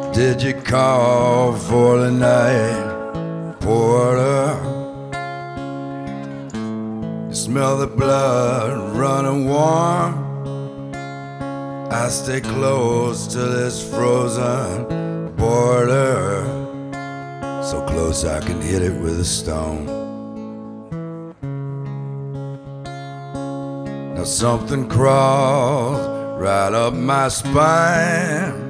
Did you call for the night porter? You smell the blood running warm. I stay close to this frozen border, so close I can hit it with a stone. Now something crawled right up my spine.